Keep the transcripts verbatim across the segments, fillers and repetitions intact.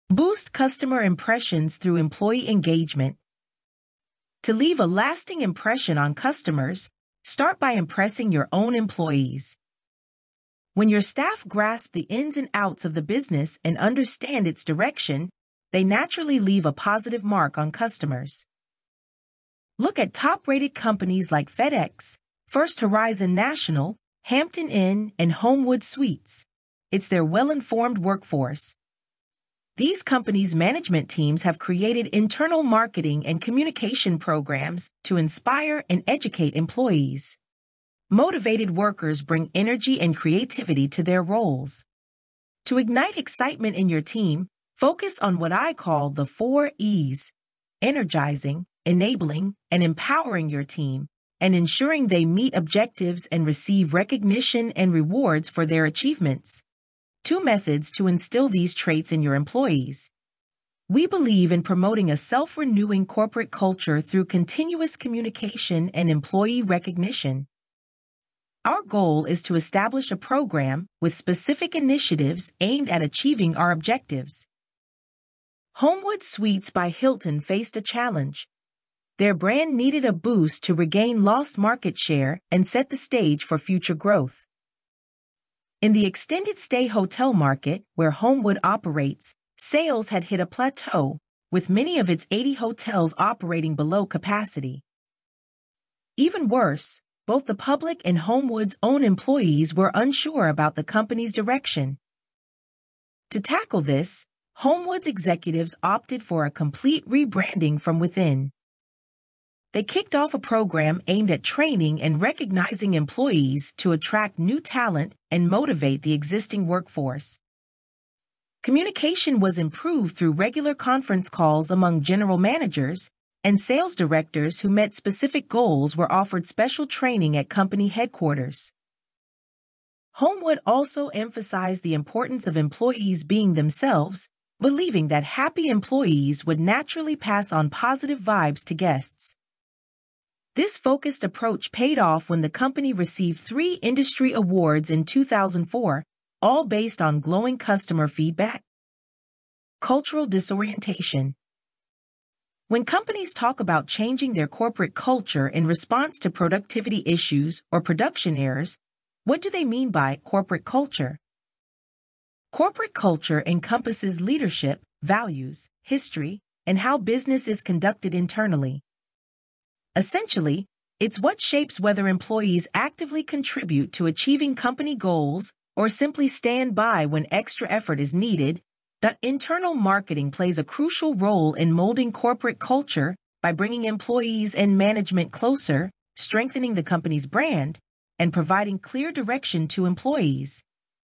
Boost customer impressions through employee engagement. To leave a lasting impression on customers, start by impressing your own employees. When your staff grasp the ins and outs of the business and understand its direction, they naturally leave a positive mark on customers. Look at top-rated companies like FedEx, First Horizon National, Hampton Inn, and Homewood Suites. It's their well-informed workforce. These companies' management teams have created internal marketing and communication programs to inspire and educate employees. Motivated workers bring energy and creativity to their roles. To ignite excitement in your team, focus on what I call the four E's: energizing, enabling, and empowering your team, and ensuring they meet objectives and receive recognition and rewards for their achievements. Two methods to instill these traits in your employees. We believe in promoting a self-renewing corporate culture through continuous communication and employee recognition. Our goal is to establish a program with specific initiatives aimed at achieving our objectives. Homewood Suites by Hilton faced a challenge. Their brand needed a boost to regain lost market share and set the stage for future growth. In the extended stay hotel market, where Homewood operates, sales had hit a plateau, with many of its eighty hotels operating below capacity. Even worse, both the public and Homewood's own employees were unsure about the company's direction. To tackle this, Homewood's executives opted for a complete rebranding from within. They kicked off a program aimed at training and recognizing employees to attract new talent and motivate the existing workforce. Communication was improved through regular conference calls among general managers, and sales directors who met specific goals were offered special training at company headquarters. Homewood also emphasized the importance of employees being themselves, believing that happy employees would naturally pass on positive vibes to guests. This focused approach paid off when the company received three industry awards in two thousand four, all based on glowing customer feedback. Cultural disorientation. When companies talk about changing their corporate culture in response to productivity issues or production errors, what do they mean by corporate culture? Corporate culture encompasses leadership, values, history, and how business is conducted internally. Essentially, it's what shapes whether employees actively contribute to achieving company goals or simply stand by when extra effort is needed. That internal marketing plays a crucial role in molding corporate culture by bringing employees and management closer, strengthening the company's brand, and providing clear direction to employees.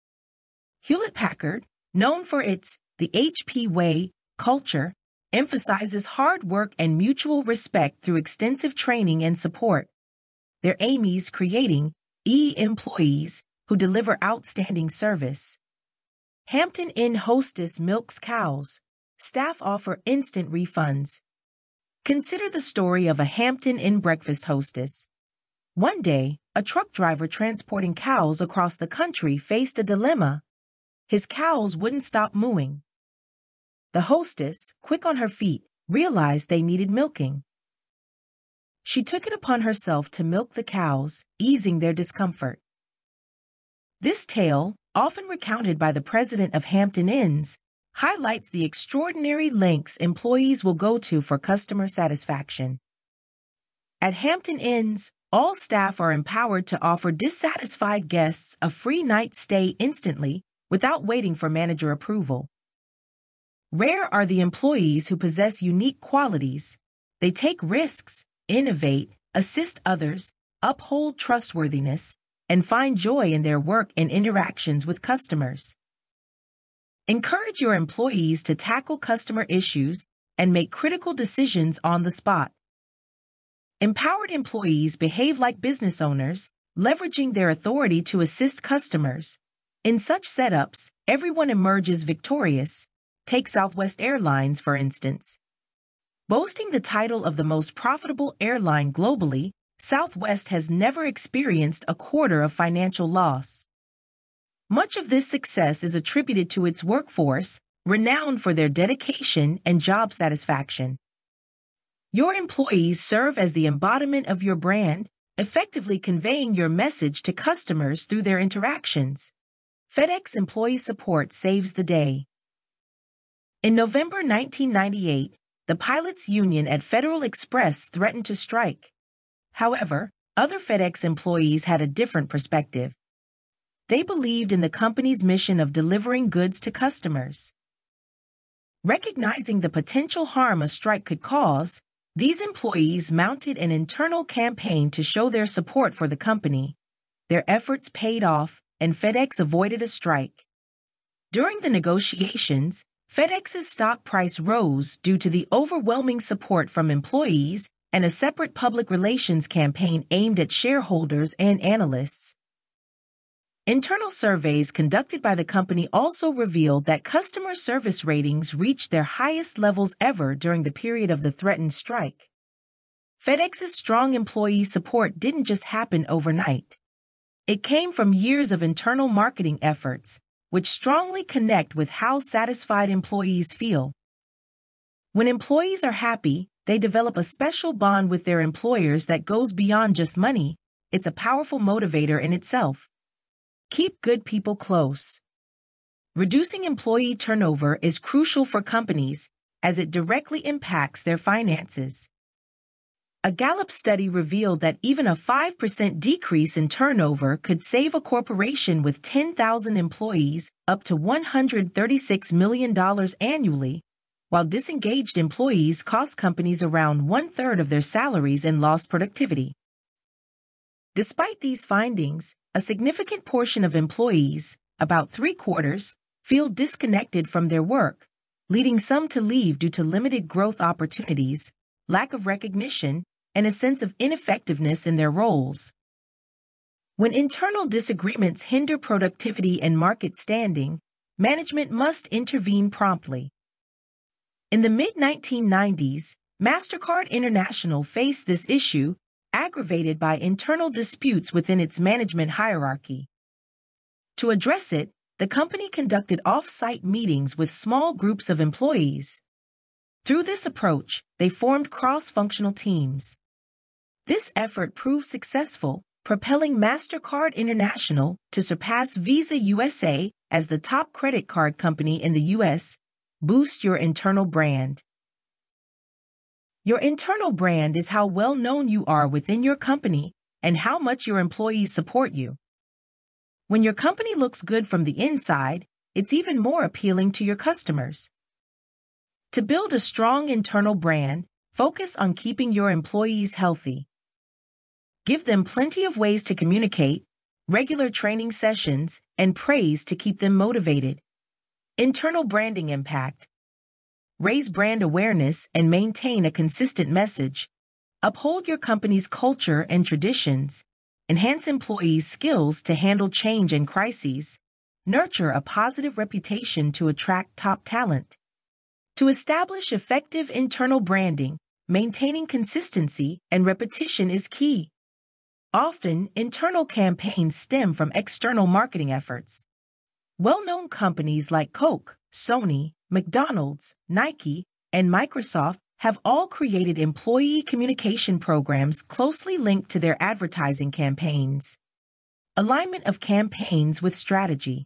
Hewlett-Packard, known for its The H P Way culture, emphasizes hard work and mutual respect through extensive training and support. Their aim is creating E-employees who deliver outstanding service. Hampton Inn hostess milks cows. Staff offer instant refunds. Consider the story of a Hampton Inn breakfast hostess. One day, a truck driver transporting cows across the country faced a dilemma. His cows wouldn't stop mooing. The hostess, quick on her feet, realized they needed milking. She took it upon herself to milk the cows, easing their discomfort. This tale, often recounted by the president of Hampton Inns, highlights the extraordinary lengths employees will go to for customer satisfaction. At Hampton Inns, all staff are empowered to offer dissatisfied guests a free night stay instantly without waiting for manager approval. Rare are the employees who possess unique qualities. They take risks, innovate, assist others, uphold trustworthiness, and find joy in their work and interactions with customers. Encourage your employees to tackle customer issues and make critical decisions on the spot. Empowered employees behave like business owners, leveraging their authority to assist customers. In such setups, everyone emerges victorious. Take Southwest Airlines, for instance. Boasting the title of the most profitable airline globally, Southwest has never experienced a quarter of financial loss. Much of this success is attributed to its workforce, renowned for their dedication and job satisfaction. Your employees serve as the embodiment of your brand, effectively conveying your message to customers through their interactions. FedEx employee support saves the day. In November nineteen ninety-eight, the pilots' union at Federal Express threatened to strike. However, other FedEx employees had a different perspective. They believed in the company's mission of delivering goods to customers. Recognizing the potential harm a strike could cause, these employees mounted an internal campaign to show their support for the company. Their efforts paid off, and FedEx avoided a strike. During the negotiations, FedEx's stock price rose due to the overwhelming support from employees and a separate public relations campaign aimed at shareholders and analysts. Internal surveys conducted by the company also revealed that customer service ratings reached their highest levels ever during the period of the threatened strike. FedEx's strong employee support didn't just happen overnight. It came from years of internal marketing efforts, which strongly connect with how satisfied employees feel. When employees are happy, they develop a special bond with their employers that goes beyond just money. It's a powerful motivator in itself. Keep good people close. Reducing employee turnover is crucial for companies, as it directly impacts their finances. A Gallup study revealed that even a five percent decrease in turnover could save a corporation with ten thousand employees up to one hundred thirty-six million dollars annually, while disengaged employees cost companies around one-third of their salaries and lost productivity. Despite these findings, a significant portion of employees, about three-quarters, feel disconnected from their work, leading some to leave due to limited growth opportunities, lack of recognition, and a sense of ineffectiveness in their roles. When internal disagreements hinder productivity and market standing, management must intervene promptly. In the mid nineteen nineties, MasterCard International faced this issue, aggravated by internal disputes within its management hierarchy. To address it, the company conducted off-site meetings with small groups of employees. Through this approach, they formed cross-functional teams. This effort proved successful, propelling MasterCard International to surpass Visa U S A as the top credit card company in the U S. Boost your internal brand. Your internal brand is how well known you are within your company and how much your employees support you. When your company looks good from the inside, it's even more appealing to your customers. To build a strong internal brand, focus on keeping your employees healthy. Give them plenty of ways to communicate, regular training sessions, and praise to keep them motivated. Internal branding impact. Raise brand awareness and maintain a consistent message. Uphold your company's culture and traditions. Enhance employees' skills to handle change and crises. Nurture a positive reputation to attract top talent. To establish effective internal branding, maintaining consistency and repetition is key. Often, internal campaigns stem from external marketing efforts. Well-known companies like Coke, Sony, McDonald's, Nike, and Microsoft have all created employee communication programs closely linked to their advertising campaigns. Alignment of campaigns with strategy.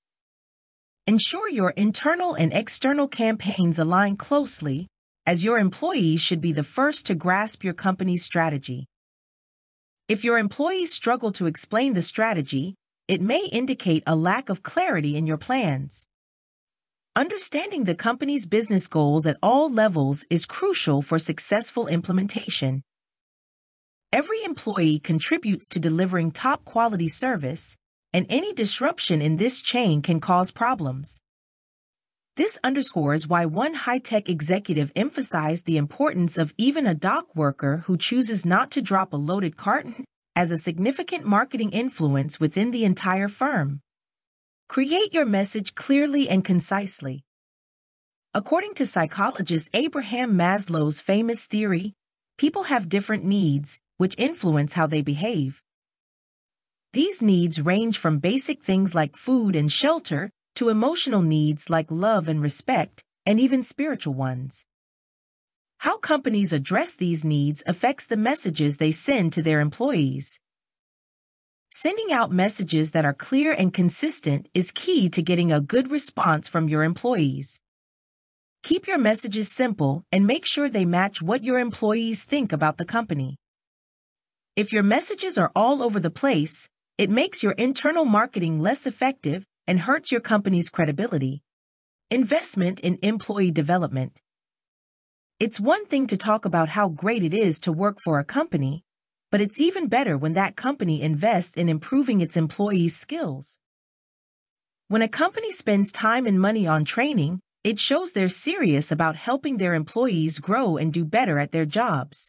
Ensure your internal and external campaigns align closely, as your employees should be the first to grasp your company's strategy. If your employees struggle to explain the strategy, it may indicate a lack of clarity in your plans. Understanding the company's business goals at all levels is crucial for successful implementation. Every employee contributes to delivering top-quality service, and any disruption in this chain can cause problems. This underscores why one high-tech executive emphasized the importance of even a dock worker who chooses not to drop a loaded carton as a significant marketing influence within the entire firm. Create your message clearly and concisely. According to psychologist Abraham Maslow's famous theory, people have different needs, which influence how they behave. These needs range from basic things like food and shelter to emotional needs like love and respect, and even spiritual ones. How companies address these needs affects the messages they send to their employees. Sending out messages that are clear and consistent is key to getting a good response from your employees. Keep your messages simple and make sure they match what your employees think about the company. If your messages are all over the place, it makes your internal marketing less effective and hurts your company's credibility. Investment in employee development. It's one thing to talk about how great it is to work for a company, but it's even better when that company invests in improving its employees' skills. When a company spends time and money on training, it shows they're serious about helping their employees grow and do better at their jobs.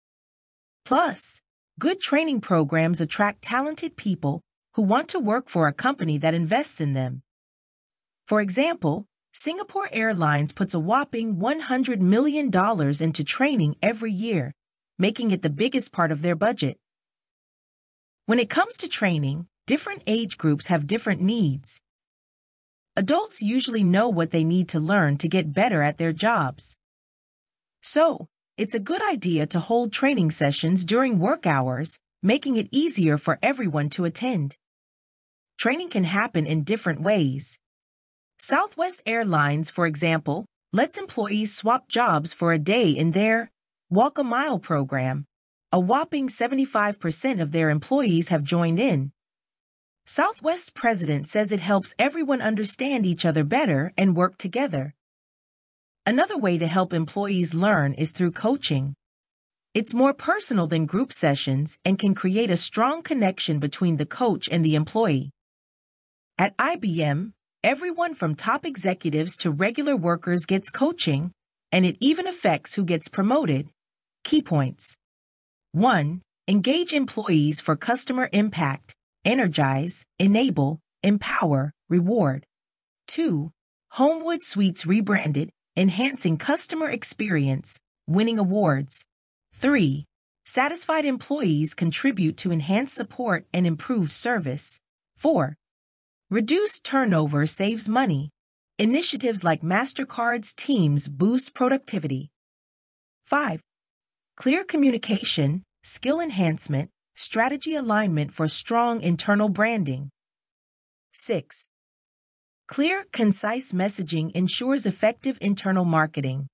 Plus, good training programs attract talented people who want to work for a company that invests in them. For example, Singapore Airlines puts a whopping one hundred million dollars into training every year, making it the biggest part of their budget. When it comes to training, different age groups have different needs. Adults usually know what they need to learn to get better at their jobs. So, it's a good idea to hold training sessions during work hours, making it easier for everyone to attend. Training can happen in different ways. Southwest Airlines, for example, lets employees swap jobs for a day in their Walk a Mile program. A whopping seventy-five percent of their employees have joined in. Southwest's president says it helps everyone understand each other better and work together. Another way to help employees learn is through coaching. It's more personal than group sessions and can create a strong connection between the coach and the employee. At I B M, everyone from top executives to regular workers gets coaching, and it even affects who gets promoted. Key points. one. Engage employees for customer impact. Energize, enable, empower, reward. two. Homewood Suites rebranded, enhancing customer experience, winning awards. three. Satisfied employees contribute to enhanced support and improved service. four. Reduced turnover saves money. Initiatives like MasterCard's teams boost productivity. five. Clear communication, skill enhancement, strategy alignment for strong internal branding. six. Clear, concise messaging ensures effective internal marketing.